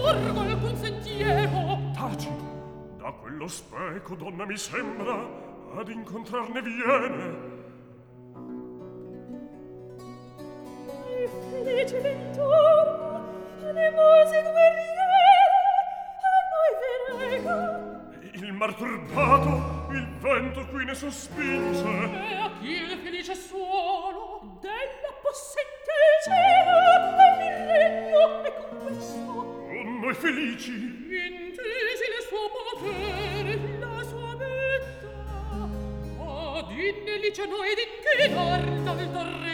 scorgo alcun sentiero. Taci, da quello speco, donna, mi sembra, ad incontrarne viene. Il felice d'intorno, animosi guerriere, a noi venega. Il mar turbato, il vento qui ne sospinge. E a chi il felice suolo della possente cielo e il regno è con questo. Oh, noi felici, Intesi il suo potere, la sua metà, ad innelice noi d'inchinar dal torre